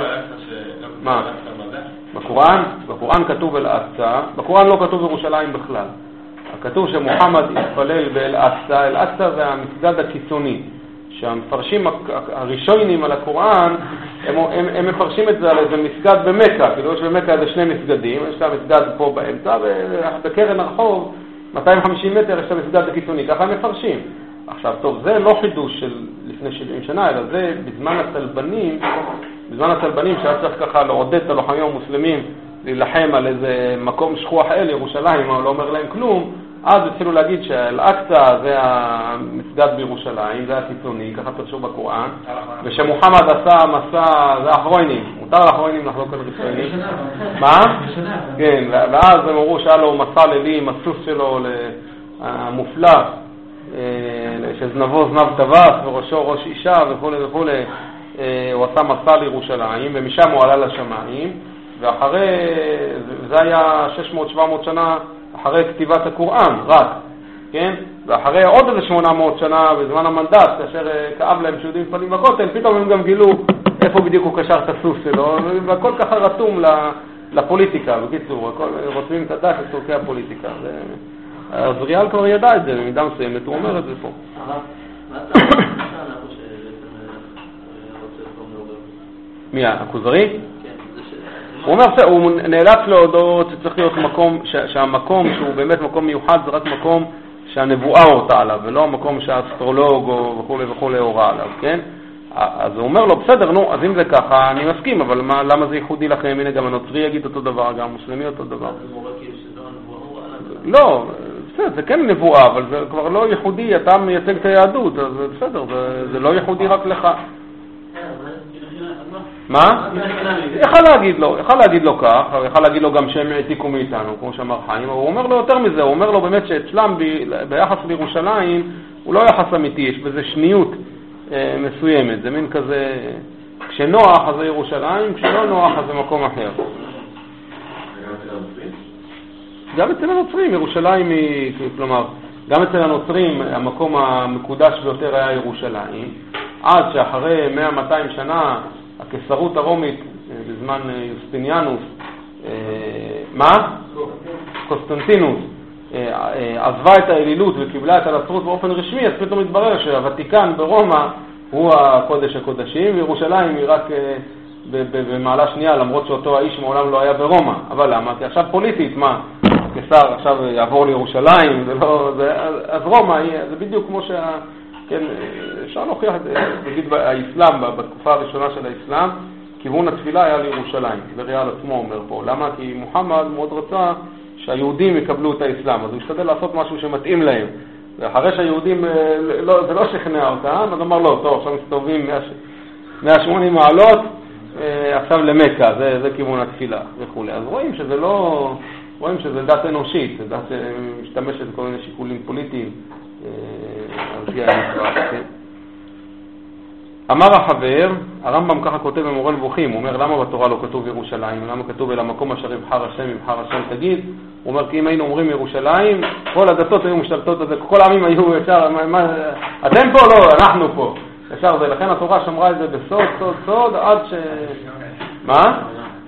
מה? בקוראן? בקוראן כתוב אל-אקצא, בקוראן לא כתוב ירושלים בכלל. כתוב שמוחמד התפלל באל-אקצא, אל-אקצא זה המסגד הקיצוני, שהמפרשים הראשונים על הקוראן, הם, הם, הם מפרשים את זה על איזה מסגד במקה, כאילו יש במקה איזה שני מסגדים, יש לה מסגד פה באמצע, ובקרן הרחוב, מאתיים וחמישים מטר, יש לה מסגד הקיצוני, ככה הם מפרשים. עכשיו, טוב, זה לא חידוש של לפני שבעים שנה, אלא זה בזמן הצלבנים, בזמן הצלבנים שהיה צריך ככה לעודד את הלוחמים המוסלמים, להילחם על איזה מקום שכוח אל, ירושלים, אבל לא אומר להם כלום, אז התחילו להגיד שאל-אקצא זה המסגד בירושלים, זה הקיצוני, ככה פרשו בקוראן, ושמוחמד עשה מסע, זה האחרונים, מותר לאחרונים לחלוק על ראשונים. מה? כן, ואז הם אמרו שהיה לו מסע לילי עם הסוס שלו המופלא, שזנבו זנב טווס וראשו ראש אישה וכו' וכו', הוא עשה מסע לירושלים, ומשם הוא עלה לשמיים, ואחרי, זה היה שש מאות שבע מאות שנה אחרי כתיבת הקוראן, רק, כן? ואחרי עוד איזה שמונה מאות שנה בזמן המנדט, כאשר כאב להם שיהודים מתפללים בכותל, פתאום הם גם גילו איפה בדיוק הוא קשר את הסוס שלו, והכל ככה רתום לפוליטיקה, בקיצור, רוצים את הדת לצורכי הפוליטיקה. אז ריאל כבר ידע את זה, במידה מסוימת, הוא אומר את זה פה. מה אתה אומר שאנחנו מי, הכוזרי? הוא אומר, הוא נאלץ להודות שצריך להיות מקום, שהמקום שהוא באמת מקום מיוחד זה רק מקום שהנבואה הורתה עליו, ולא המקום שהאסטרולוג וכו' וכו' הורה עליו, כן? אז הוא אומר לו, בסדר, נו, אז אם זה ככה, אני מסכים, אבל מה, למה זה ייחודי לכם? הנה, גם הנוצרי יגיד אותו דבר, גם המוסלמי אותו דבר. לא, בסדר, זה כן נבואה, אבל זה כבר לא ייחודי, אתה מייצג את היהדות, אז בסדר, זה, זה לא ייחודי רק לך. מה? יכל להגיד לו, יכל להגיד לו כך, יכל להגיד לו גם שהם העתיקו מאיתנו, כמו שאמר חיים, הוא אומר לו יותר מזה, הוא אומר לו באמת שאצלם ב, ביחס לירושלים הוא לא יחס אמיתי, יש בזה שניות אה, מסוימת, זה מין כזה, כשנוח אז זה ירושלים, כשלא נוח אז זה מקום אחר. גם אצל הנוצרים, ירושלים היא, כלומר, גם אצל הנוצרים המקום המקודש ביותר היה ירושלים, עד שאחרי מאה מאתיים שנה הקיסרות הרומית בזמן יוסטיניאנוס, מה? קוסטנטינוס, עזבה את האלילות וקיבלה את הנצרות באופן רשמי, אז פתאום מתברר שהוותיקן ברומא הוא הקודש הקודשים, וירושלים היא רק במעלה שנייה, למרות שאותו האיש מעולם לא היה ברומא. אבל למה? כי עכשיו פוליטית, מה? הקיסר עכשיו יעבור לירושלים, זה לא, זה, אז רומא, זה בדיוק כמו שה... כן, אפשר להוכיח, נגיד האסלאם, בתקופה הראשונה של האסלאם, כיוון התפילה היה לירושלים. וריאל עצמו אומר פה. למה? כי מוחמד מאוד רצה שהיהודים יקבלו את האסלאם, אז הוא השתדל לעשות משהו שמתאים להם. ואחרי שהיהודים, לא, זה לא שכנע אותם, אז אמר לא, טוב, עכשיו מסתובבים מאה ושמונים מעלות, עכשיו למכה, זה, זה כיוון התפילה וכו'. אז רואים שזה לא, רואים שזה דת אנושית, זה דת שמשתמשת בכל מיני שיקולים פוליטיים. אמר החבר, הרמב"ם ככה כותב במורה נבוכים, הוא אומר למה בתורה לא כתוב ירושלים, למה כתוב אל המקום אשר יבחר השם, יבחר השם תגיד. הוא אומר כי אם היינו אומרים ירושלים, כל הדתות היו משתלטות על זה, כל העמים היו ישר, מה, מה, אתם פה? לא, אנחנו פה. ישר זה, לכן התורה שמרה את זה בסוד, סוד, סוד, עד ש... מה?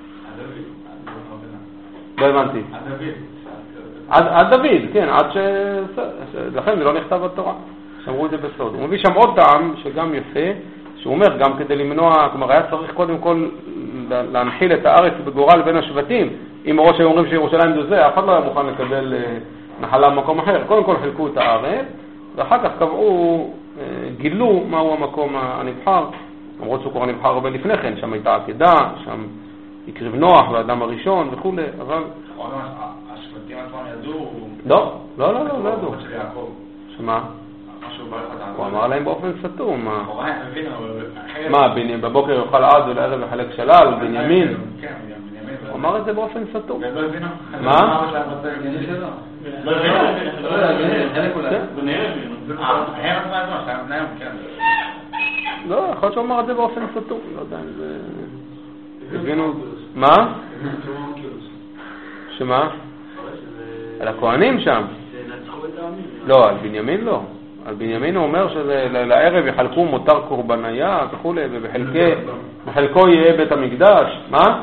לא הבנתי. עד, עד דוד, כן, עד ש... לכן זה לא נכתב בתורה, שמרו את זה בסוד. הוא מביא שם עוד טעם שגם יפה, שהוא אומר גם כדי למנוע, כלומר היה צריך קודם כל להנחיל את הארץ בגורל בין השבטים. אם הראש היו אומרים שירושלים זה זה, אף אחד לא היה מוכן לקבל נחלה במקום אחר. קודם כל חילקו את הארץ, ואחר כך קבעו, גילו מהו המקום הנבחר, למרות שהוא כבר נבחר הרבה לפני כן, שם הייתה עקדה, שם הקריב נוח והאדם הראשון וכו', אבל... השבטים עצמם ידעו? לא, לא, לא, לא, לא ידעו. שמה? הוא אמר להם באופן סתום. מה, בבוקר יאכל עד ולערב יחלק שלל, בנימין? כן, בנימין. הוא אמר את זה באופן סתום. ולא הבינו? מה? לא הבינו? הם עצמם ידעו, שאתם בניהם, כן. לא, יכול להיות שהוא אמר את זה באופן סתום. לא יודע אם זה... הבינו... מה? שמה? על הכהנים שם. לא, על בנימין לא. על בנימין הוא אומר שלערב יחלקו מותר קורבניה וכו', ובחלקו יהיה בית המקדש. מה?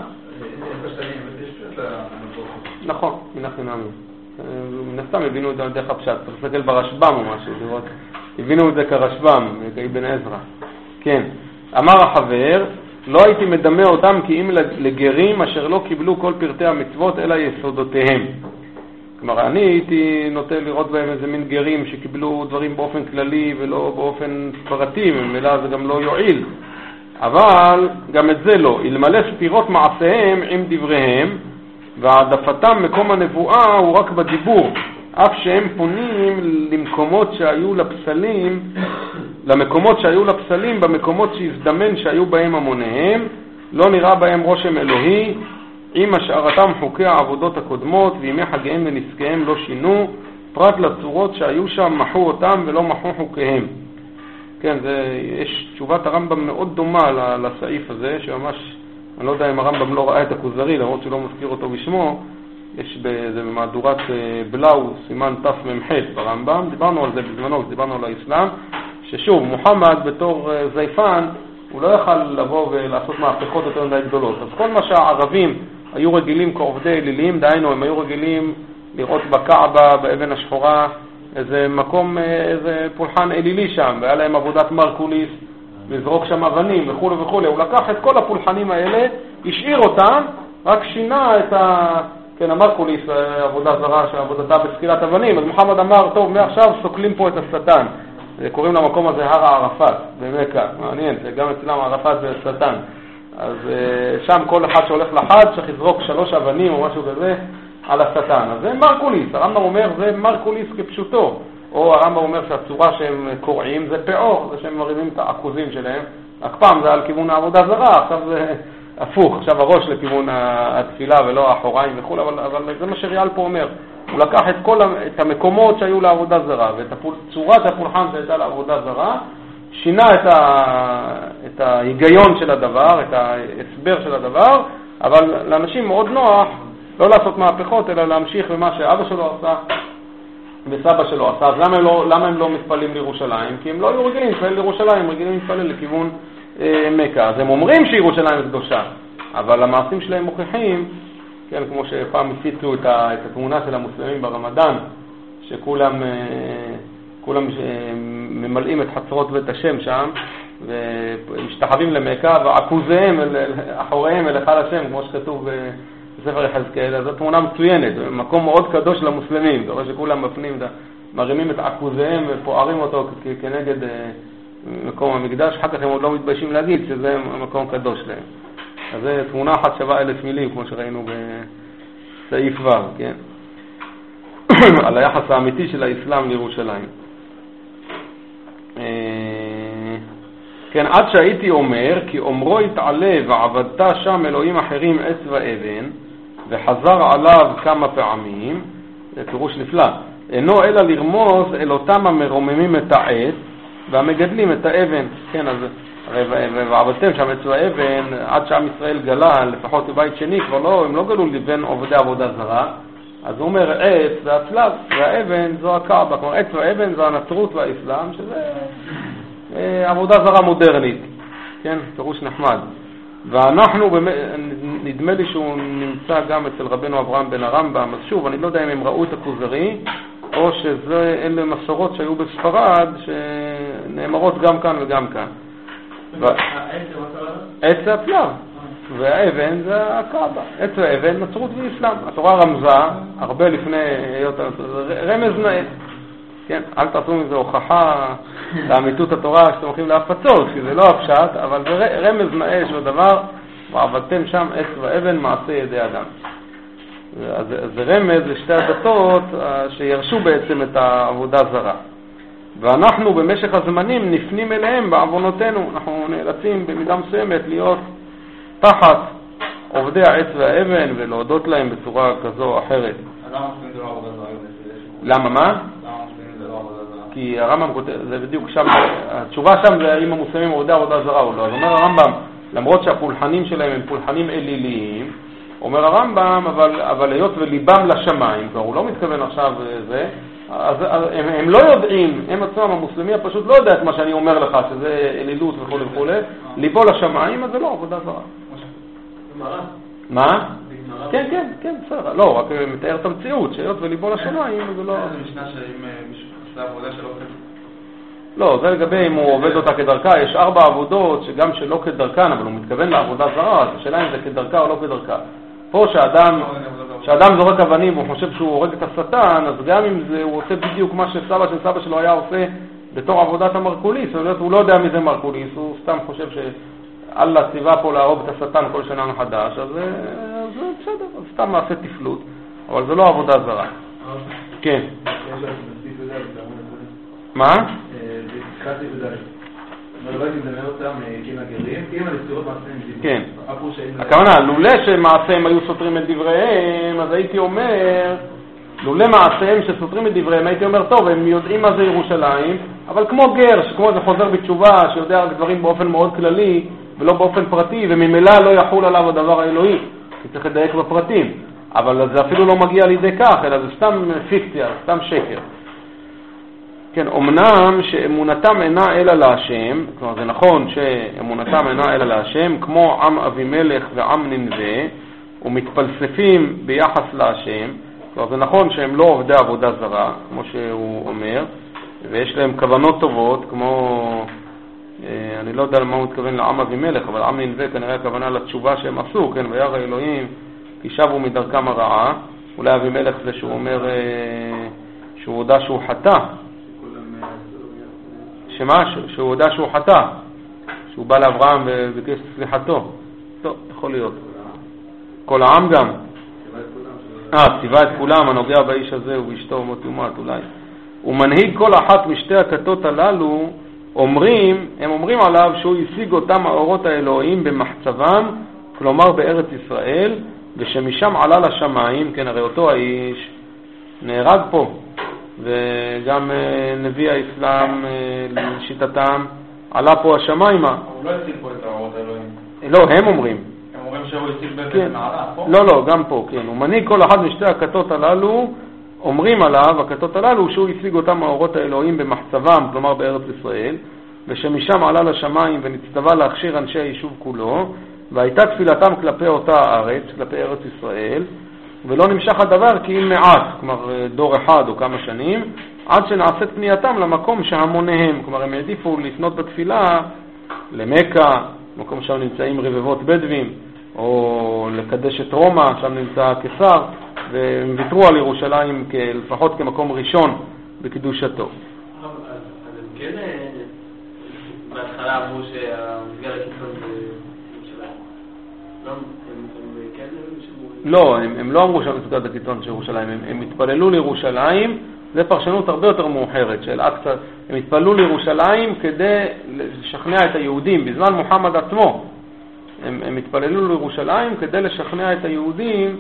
נכון, מנחם נעמי. נסתם הבינו את זה דרך הפשט. צריך להסתכל ברשב"ם או משהו, לראות. הבינו את זה כרשב"ם, כאבן עזרא. כן. אמר החבר, לא הייתי מדמה אותם כי אם לגרים אשר לא קיבלו כל פרטי המצוות אלא יסודותיהם. כלומר, אני הייתי נוטה לראות בהם איזה מין גרים שקיבלו דברים באופן כללי ולא באופן פרטי, ממילא זה גם לא יועיל. אבל גם את זה לא. אלמלא ספירות מעשיהם עם דבריהם, והעדפתם מקום הנבואה הוא רק בדיבור. אף שהם פונים למקומות שהיו לפסלים, למקומות שהיו לפסלים, במקומות שהזדמן שהיו בהם המוניהם, לא נראה בהם רושם אלוהי, עם השארתם חוקי העבודות הקודמות, וימי חגיהם ונזקיהם לא שינו, פרט לצורות שהיו שם מחו אותם ולא מחו חוקיהם. כן, זה, יש תשובת הרמב"ם מאוד דומה לסעיף הזה, שממש, אני לא יודע אם הרמב"ם לא ראה את הכוזרי, למרות שלא מזכיר אותו בשמו, יש בזה במהדורת בלאו, סימן תמ"ח ברמב"ם, דיברנו על זה בזמנו, דיברנו על האסלאם, ששוב, מוחמד בתור זייפן, הוא לא יכל לבוא ולעשות מהפכות יותר מדי גדולות. אז כל מה שהערבים היו רגילים כעובדי אלילים, דהיינו, הם היו רגילים לראות בקעבה, באבן השחורה, איזה מקום, איזה פולחן אלילי שם, והיה להם עבודת מרקוליס, לזרוק שם אבנים וכו' וכו'. הוא לקח את כל הפולחנים האלה, השאיר אותם, רק שינה את ה... כן, המרקוליס, עבודה זרה שעבודתה בסקילת אבנים. אז מוחמד אמר, טוב, מעכשיו סוקלים פה את השטן. קוראים למקום הזה הר הערפאת, במכה. מעניין, גם אצלם הערפאת זה השטן. אז שם כל אחד שהולך לחד צריך לזרוק שלוש אבנים או משהו כזה על השטן. אז זה מרקוליס. הרמב"ם אומר, זה מרקוליס כפשוטו. או הרמב"ם אומר שהצורה שהם קוראים זה פאור, זה שהם מרימים את העכוזים שלהם. רק פעם זה על כיוון העבודה זרה, עכשיו זה הפוך, עכשיו הראש לכיוון התפילה ולא האחוריים וכו', אבל, אבל זה מה שריאל פה אומר. הוא לקח את כל את המקומות שהיו לעבודה זרה, ואת הפול, צורת הפולחן שהייתה לעבודה זרה, שינה את, ה, את ההיגיון של הדבר, את ההסבר של הדבר, אבל לאנשים מאוד נוח לא לעשות מהפכות, אלא להמשיך במה שאבא שלו עשה וסבא שלו עשה. אז למה הם לא, למה הם לא מתפללים לירושלים? כי הם לא היו רגילים להתפלל לירושלים, הם רגילים להתפלל לכיוון אה, מכה. אז הם אומרים שירושלים זה קדושה, אבל המעשים שלהם מוכיחים, כן, כמו שפעם הפיצו את, ה, את התמונה של המוסלמים ברמדאן, שכולם אה, כולם ממלאים את חצרות בית השם שם, ומשתחווים למכה, ועכוזיהם אחוריהם אל היכל השם, כמו שכתוב בספר יחזקאל. זו תמונה מצוינת, מקום מאוד קדוש למוסלמים. אתה רואה שכולם מפנים, מרימים את עכוזיהם ופוערים אותו כנגד מקום המקדש. אחר כך הם עוד לא מתביישים להגיד שזה מקום קדוש להם. אז זו תמונה אחת שווה אלף מילים, כמו שראינו בסעיף ו', כן? על היחס האמיתי של האסלאם לירושלים. כן, עד שהייתי אומר, כי אומרו יתעלה ועבדת שם אלוהים אחרים עץ ואבן, וחזר עליו כמה פעמים, זה פירוש נפלא, אינו אלא לרמוז אל אותם המרוממים את העץ, והמגדלים את האבן. כן, אז ועבדתם שם עץ ואבן, עד שעם ישראל גלה, לפחות בבית שני, כבר לא, הם לא גלו לבין עובדי עבודה זרה, אז הוא אומר, עץ זה הצלב, והאבן זו הקעבה. כלומר, עץ והאבן זו הנצרות והאסלאם, שזה אה, עבודה זרה מודרנית. כן, פירוש נחמד. ואנחנו, נדמה לי שהוא נמצא גם אצל רבנו אברהם בן הרמב"ם, אז שוב, אני לא יודע אם הם ראו את הכוזרי, או שזה אלה מסורות שהיו בספרד, שנאמרות גם כאן וגם כאן. עץ זה הצלב. והאבן זה הקעבה. עץ והאבן נצרות ואסלאם. התורה רמזה הרבה לפני רמז נאה. כן, אל תעשו מזה הוכחה לאמיתות התורה שאתם הולכים להפצות, כי זה לא הפשט, אבל זה רמז נאה של דבר, ועבדתם שם עץ ואבן מעשה ידי אדם. אז זה רמז לשתי הדתות שירשו בעצם את העבודה זרה. ואנחנו במשך הזמנים נפנים אליהם בעוונותינו. אנחנו נאלצים במידה מסוימת להיות תחת עובדי העץ והאבן ולהודות להם בצורה כזו או אחרת. למה מה? כי הרמב"ם כותב, זה בדיוק שם, התשובה שם זה אם המוסלמים עובדי עבודה זרה או לא. אז אומר הרמב"ם, למרות שהפולחנים שלהם הם פולחנים אליליים, אומר הרמב"ם, אבל, אבל היות וליבם לשמיים, כבר הוא לא מתכוון עכשיו זה, אז הם, הם לא יודעים, הם עצמם המוסלמי הפשוט לא יודע את מה שאני אומר לך, שזה אלילות וכו' וכו', ליבו לשמיים, אז זה לא עבודה זרה. מה? כן, כן, כן, בסדר. לא, רק מתאר את המציאות, שהיות וליבו לשמיים, זה לא... זה משנה שאם מישהו עושה עבודה שלא כדרכן? לא, זה לגבי אם הוא עובד אותה כדרכה. יש ארבע עבודות שגם שלא כדרכן, אבל הוא מתכוון לעבודה זרה, אז השאלה אם זה כדרכה או לא כדרכה. פה שאדם, שאדם זורק אבנים והוא חושב שהוא הורג את השטן, אז גם אם זה, הוא עושה בדיוק מה שסבא של סבא שלו היה עושה בתור עבודת המרקוליס, הוא לא יודע מי זה מרקוליס, הוא סתם חושב שאללה ציווה פה להרוג את השטן כל שנה מחדש, אז זה בסדר, אז סתם מעשה תפלות, אבל זה לא עבודה זרה. כן. מה? התחלתי בדלת. לא הייתי מדמיין אותם כמגרים, אם הנסירות מעשיהם כן. הכוונה, לולא שמעשיהם היו סותרים את דבריהם, אז הייתי אומר, לולא מעשיהם שסותרים את דבריהם, הייתי אומר, טוב, הם יודעים מה זה ירושלים, אבל כמו גר, שכמו זה חוזר בתשובה, שיודע רק דברים באופן מאוד כללי, ולא באופן פרטי, וממילא לא יחול עליו הדבר האלוהי, כי צריך לדייק בפרטים. אבל זה אפילו לא מגיע לידי כך, אלא זה סתם פיקציה, סתם שקר. כן, אמנם שאמונתם אינה אלא להשם, כלומר זה נכון שאמונתם אינה אלא להשם, כמו עם אבימלך ועם ננבה, ומתפלספים ביחס להשם, כלומר זה נכון שהם לא עובדי עבודה זרה, כמו שהוא אומר, ויש להם כוונות טובות, כמו אני לא יודע למה הוא מתכוון לעם אבימלך, אבל עם ננבה כנראה הכוונה לתשובה שהם עשו, כן, וירא אלוהים כי שבו מדרכם הרעה. אולי אבימלך זה שהוא אומר שהוא הודע שהוא חטא. שמה? שהוא הודע שהוא חטא. שהוא בא לאברהם וביקש סליחתו. טוב, יכול להיות. כל העם גם. אה, ציווה את כולם, הנוגע באיש הזה ובאשתו ומות יומת, אולי. ומנהיג כל אחת משתי הכתות הללו, אומרים, הם אומרים עליו שהוא השיג אותם האורות האלוהים במחצבם, כלומר בארץ ישראל, ושמשם עלה לשמיים, כן, הרי אותו האיש נהרג פה, וגם נביא האסלאם לשיטתם עלה פה השמיימה. הוא לא השיג פה את האורות האלוהים. לא, הם אומרים. הם אומרים שהוא השיג בעצם כן. מעלה, פה? לא, לא, גם פה, כן. הוא מנהיג כל אחד משתי הכתות הללו, אומרים עליו, הכתות הללו, שהוא השיג אותם האורות האלוהים במחצבם, כלומר בארץ ישראל, ושמשם עלה לשמיים ונצטווה להכשיר אנשי היישוב כולו, והייתה תפילתם כלפי אותה הארץ, כלפי ארץ ישראל, ולא נמשך הדבר כי אם מעט, כלומר דור אחד או כמה שנים, עד שנעשית פנייתם למקום שהמוניהם, כלומר הם העדיפו לפנות בתפילה למקה, מקום שם נמצאים רבבות בדואים, או לקדש את רומא, שם נמצא הקיסר, והם ויתרו על ירושלים לפחות כמקום ראשון בקדושתו. אז הם כן, בהתחלה אמרו שהמסגר הקיצון זה ירושלים. הם כן שמורים? לא, הם לא אמרו שהמסגר הקיצון של ירושלים, הם התפללו לירושלים, זה פרשנות הרבה יותר מאוחרת של אקצה, הם התפללו לירושלים כדי לשכנע את היהודים, בזמן מוחמד עצמו, הם, הם התפללו לירושלים כדי לשכנע את היהודים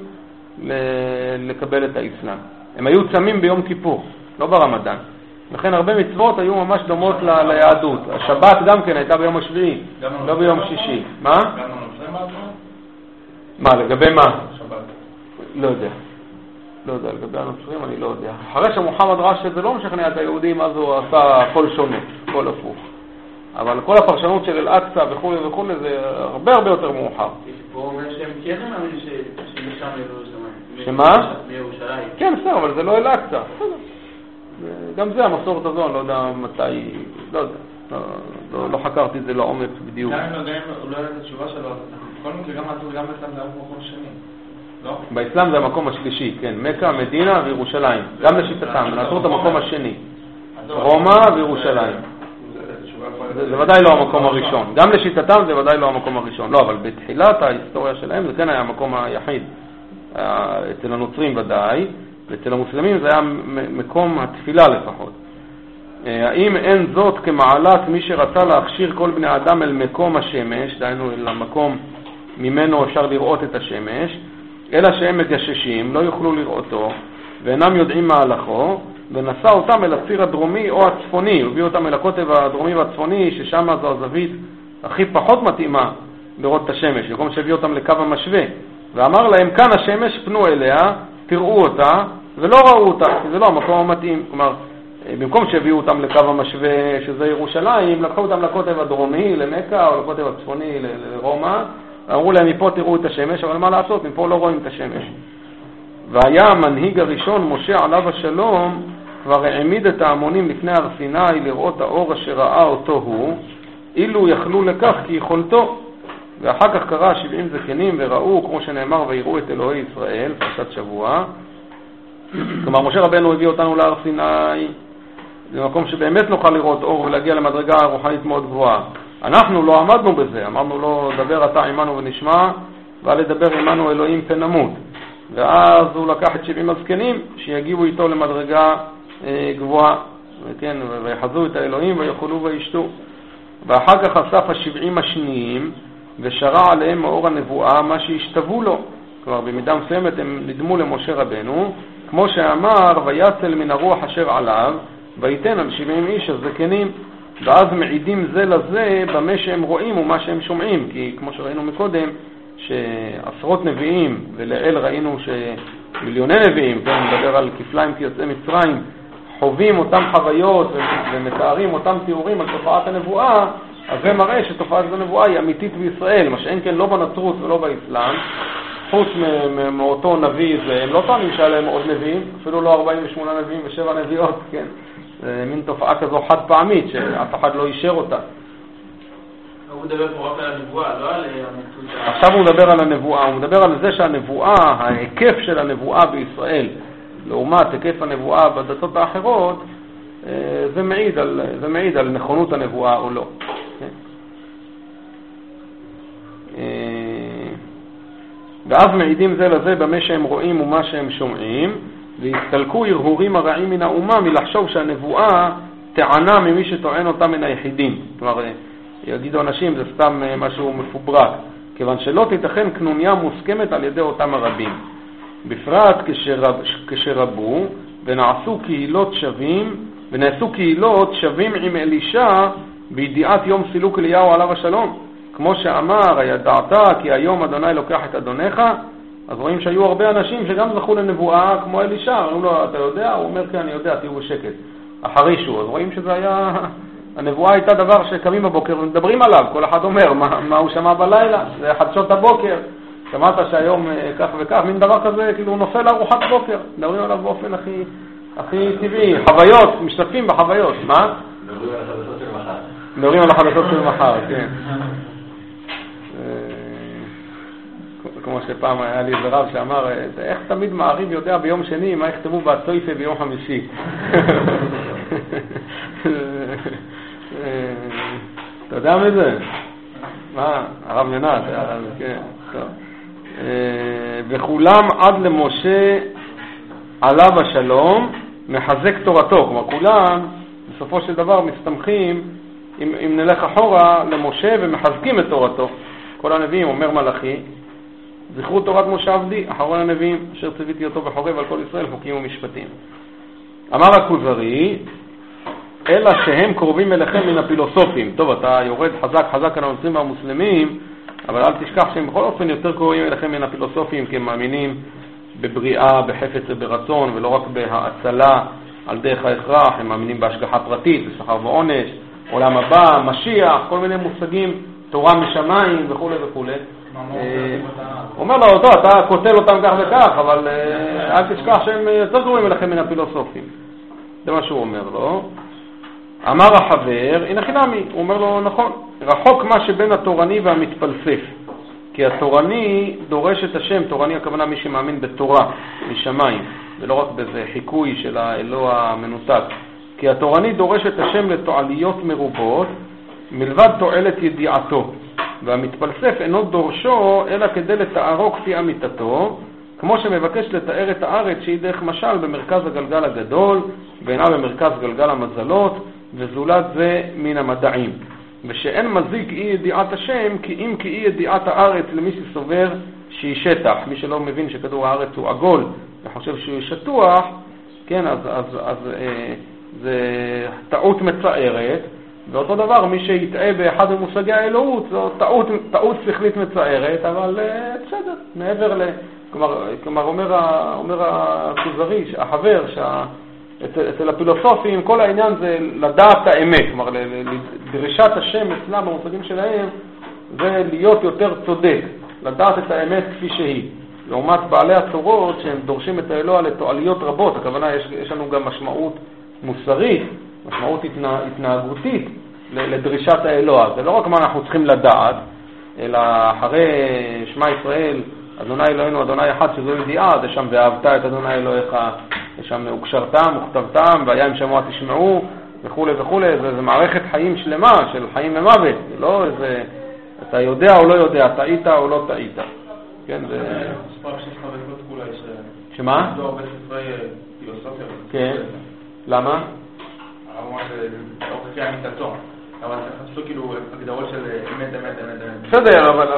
לקבל את האסלאם. הם היו צמים ביום כיפור, לא ברמדאן. לכן הרבה מצוות היו ממש דומות ל, ליהדות. השבת גם כן הייתה ביום השביעי, לא ביום שישי. מה? גם הנוצרים בעצמם? מה, לגבי מה? שבת. לא יודע. לא יודע, לגבי הנוצרים אני לא יודע. אחרי שמוחמד ראה שזה לא משכנע את היהודים, אז הוא עשה הכל שונה, הכל הפוך. אבל כל הפרשנות של אל-אקצה וכו' וכו' זה הרבה הרבה יותר מאוחר. פה אומר שהם כן מאמינים שמשם לירושלים. שמה? מירושלים. כן, בסדר, אבל זה לא אל-אקצה. גם זה המסורת הזו, אני לא יודע מתי, לא יודע. לא, לא חקרתי את זה לעומק בדיוק. גם אם לא, הוא לא יודע את התשובה שלו, כל מקרה גם לעשות גם באסלאם זה המקום השני. לא? באסלאם זה המקום השלישי, כן, מקה, מדינה וירושלים. גם לשיטתם, נעשו את המקום השני. רומא וירושלים. זה ודאי לא המקום הראשון. גם לשיטתם זה ודאי לא המקום הראשון. לא, אבל בתחילת ההיסטוריה שלהם זה כן היה המקום היחיד. אצל הנוצרים ודאי, ואצל המוסלמים זה היה מקום התפילה לפחות. האם אין זאת כמעלת מי שרצה להכשיר כל בני אדם אל מקום השמש, דהיינו אל המקום ממנו אפשר לראות את השמש, אלא שהם מגששים, לא יוכלו לראותו, ואינם יודעים מהלכו, ונשא אותם אל הציר הדרומי או הצפוני, הביא אותם אל הקוטב הדרומי והצפוני, ששם זו הזווית הכי פחות מתאימה לראות את השמש, במקום שהביא אותם לקו המשווה, ואמר להם, כאן השמש, פנו אליה, תראו אותה, ולא ראו אותה, כי זה לא המקום המתאים. כלומר, במקום שהביאו אותם לקו המשווה, שזה ירושלים, לקחו אותם לקוטב הדרומי, למקה, או לקוטב הצפוני, לרומא, ואמרו להם, מפה תראו את השמש, אבל מה לעשות, מפה לא רואים את השמש. והיה המנהיג הראשון, משה עליו השלום, כבר העמיד את ההמונים לפני הר סיני לראות האור אשר ראה אותו הוא, אילו יכלו לכך כי יכולתו. ואחר כך קרא שבעים זקנים וראו, כמו שנאמר, ויראו את אלוהי ישראל, פרשת שבוע. כלומר, משה רבנו הביא אותנו להר סיני, זה מקום שבאמת נוכל לראות אור ולהגיע למדרגה רוחנית מאוד גבוהה. אנחנו לא עמדנו בזה, אמרנו לו, דבר אתה עמנו ונשמע, ואל לדבר עמנו אלוהים פן נמות. ואז הוא לקח את שבעים הזקנים שיגיעו איתו למדרגה אה, גבוהה, וכן, ויחזו את האלוהים ויכולו וישתו. ואחר כך אסף השבעים השניים ושרה עליהם מאור הנבואה מה שישתוו לו. כלומר, במידה מסוימת הם נדמו למשה רבנו, כמו שאמר, ויצל מן הרוח אשר עליו, ויתן על שבעים איש הזקנים. ואז מעידים זה לזה במה שהם רואים ומה שהם שומעים, כי כמו שראינו מקודם, שעשרות נביאים, ולאל ראינו שמיליוני נביאים, כן, מדבר על כפליים כיוצאי מצרים, חווים אותם חוויות ומתארים אותם תיאורים על תופעת הנבואה, אז זה מראה שתופעת הנבואה היא אמיתית בישראל, מה שאין כן לא בנצרות ולא באסלאם, חוץ מאותו נביא זה, הם לא טוענים שהיה להם עוד נביאים, אפילו לא ארבעים ושמונה נביאים ושבע נביאות, כן, זה מין תופעה כזו חד פעמית שאף אחד לא אישר אותה. מדבר פה רק על הנבואה, לא על המציאות. עכשיו הוא מדבר על הנבואה, הוא מדבר על זה שהנבואה, ההיקף של הנבואה בישראל, לעומת היקף הנבואה בדתות האחרות, זה מעיד על, זה מעיד על נכונות הנבואה או לא. ואז מעידים זה לזה במה שהם רואים ומה שהם שומעים, והסתלקו הרהורים הרעים מן האומה מלחשוב שהנבואה טענה ממי שטוען אותה מן היחידים. כלומר, יגידו אנשים, זה סתם משהו מפוברק, כיוון שלא תיתכן קנוניה מוסכמת על ידי אותם הרבים. בפרט כשרב, כשרבו ונעשו קהילות שווים, ונעשו קהילות שווים עם אלישע בידיעת יום סילוק אליהו עליו השלום. כמו שאמר, הידעת כי היום אדוני לוקח את אדונך, אז רואים שהיו הרבה אנשים שגם זכו לנבואה כמו אלישע, אומרים לו, אתה יודע? הוא אומר, כן, אני יודע, תהיו בשקט. החרישו, אז רואים שזה היה, הנבואה הייתה דבר שקמים בבוקר ומדברים עליו, כל אחד אומר מה, מה הוא שמע בלילה, זה חדשות הבוקר, שמעת שהיום כך וכך, מין דבר כזה, כאילו הוא נופל לארוחת בוקר, מדברים עליו באופן הכי, הכי טבעי, חוויות, משתתפים בחוויות, מה? מדברים על החדשות של מחר. מדברים על החדשות של מחר, כן. כמו שפעם היה לי איזה רב שאמר, איך תמיד מעריב יודע ביום שני מה יכתבו בהצויפה ביום חמישי. אתה יודע מזה? מה? הרב ננת, כן, טוב. וכולם עד למשה עליו השלום מחזק תורתו. כלומר, כולם בסופו של דבר מסתמכים, אם, אם נלך אחורה, למשה ומחזקים את תורתו. כל הנביאים, אומר מלאכי, זכרו תורת משה עבדי, אחרון הנביאים, אשר ציוויתי אותו בחורב על כל ישראל, חוקים ומשפטים. אמר הכוזרי, אלא שהם קרובים אליכם מן הפילוסופים. טוב, אתה יורד חזק חזק על הנוצרים והמוסלמים, אבל אל תשכח שהם בכל אופן יותר קרובים אליכם מן הפילוסופים, כי הם מאמינים בבריאה, בחפץ וברצון, ולא רק בהאצלה על דרך ההכרח. הם מאמינים בהשגחה פרטית, בשכר ועונש, עולם הבא, משיח, כל מיני מושגים, תורה משמיים וכו' וכו'. הוא אומר לו, אותו, אתה קוטל אותם כך וכך, אבל אל תשכח שהם יותר קרובים אליכם מן הפילוסופים. זה מה שהוא אומר לו. אמר החבר, הנה חינמי, הוא אומר לו, נכון, רחוק מה שבין התורני והמתפלסף. כי התורני דורש את השם, תורני הכוונה מי שמאמין בתורה, משמיים, ולא רק בזה חיקוי של האלוה המנותק. כי התורני דורש את השם לתועליות מרובות, מלבד תועלת ידיעתו. והמתפלסף אינו דורשו, אלא כדי לתארו כפי אמיתתו, כמו שמבקש לתאר את הארץ שהיא דרך משל במרכז הגלגל הגדול, ואינה במרכז גלגל המזלות, וזולת זה מן המדעים. ושאין מזיק אי ידיעת השם, כי אם כי אי ידיעת הארץ למי שסובר שהיא שטח. מי שלא מבין שכדור הארץ הוא עגול, וחושב שהוא שטוח, כן, אז, אז, אז אה, זה טעות מצערת, ואותו דבר, מי שיטעה באחד ממושגי האלוהות, זו טעות, טעות שכלית מצערת, אבל uh, בסדר, מעבר ל... כלומר, כלומר אומר, אומר הכוזרי, החבר, שאצל הפילוסופים, כל העניין זה לדעת האמת, כלומר, לדרישת השם אצלם במושגים שלהם, זה להיות יותר צודק, לדעת את האמת כפי שהיא. לעומת בעלי הצורות, שהם דורשים את האלוה לתועליות רבות, הכוונה, יש, יש לנו גם משמעות מוסרית, משמעות התנה, התנהגותית לדרישת האלוה. זה לא רק מה אנחנו צריכים לדעת, אלא אחרי שמע ישראל, אדוני אלוהינו, אדוני אחד, שזו ידיעה, זה שם ואהבת את אדוני אלוהיך, יש שם הוקשרתם, וכתבתם, והיה אם שמוע תשמעו, וכו' וכו'. זה, זה מערכת חיים שלמה, של חיים ומוות. זה לא איזה, אתה יודע או לא יודע, טעית או לא טעית. כן, זה... מספר שלך בגלות כולה יש... שמה? לא הרבה ספרי פילוסופיה. כן. למה? אמרו שלא כפי אמיתתו, אבל צריך לעשות כאילו הגדרות של אמת, אמת, אמת, אמת. בסדר, אבל...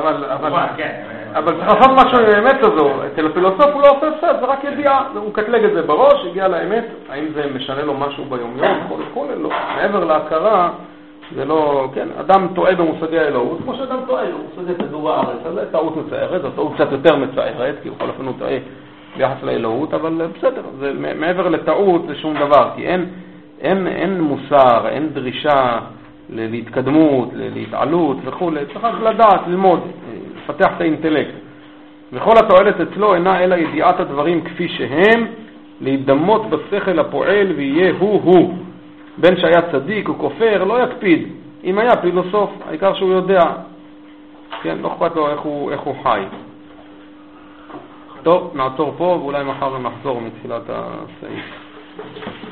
אבל צריך לעשות משהו עם האמת הזו. אצל הפילוסוף הוא לא עושה סד, זה רק ידיעה. הוא קטלג את זה בראש, הגיע לאמת, האם זה משנה לו משהו ביומיום, כל כל לא. מעבר להכרה, זה לא... כן, אדם טועה במושגי האלוהות, כמו שאדם טועה במושגי כדור הארץ. אז זה טעות מצערת, זו טעות קצת יותר מצערת, כי בכל אופן הוא טועה ביחס לאלוהות, אבל בסדר, זה מעבר לטעות זה שום דבר, כי אין... אין, אין מוסר, אין דרישה להתקדמות, להתעלות וכו'. צריך לדעת, ללמוד, לפתח את האינטלקט. וכל התועלת אצלו אינה אלא ידיעת הדברים כפי שהם, להידמות בשכל הפועל ויהיה הוא הוא. בין שהיה צדיק או כופר לא יקפיד, אם היה פילוסוף, העיקר שהוא יודע, כן, לא אכפת לו איך הוא, איך הוא חי. טוב, נעצור פה, ואולי מחר נחזור מתחילת הסעיף.